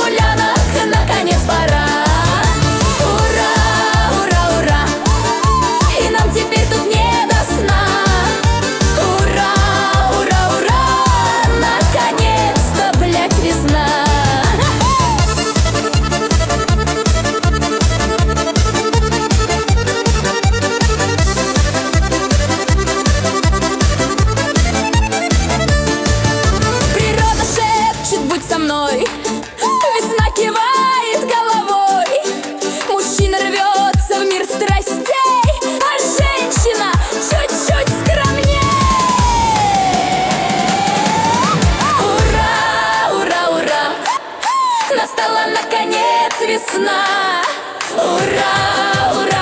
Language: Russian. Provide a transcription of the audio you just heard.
гулянок наконец пора. Ура, ура, ура, и нам теперь тут не до сна. Ура, ура, ура, наконец-то, блядь, весна. Природа шепчет: будь со мной. Весна кивает головой. Мужчина рвется в мир страстей, а женщина чуть-чуть скромней. Ура, ура, ура, настала наконец весна. Ура, ура,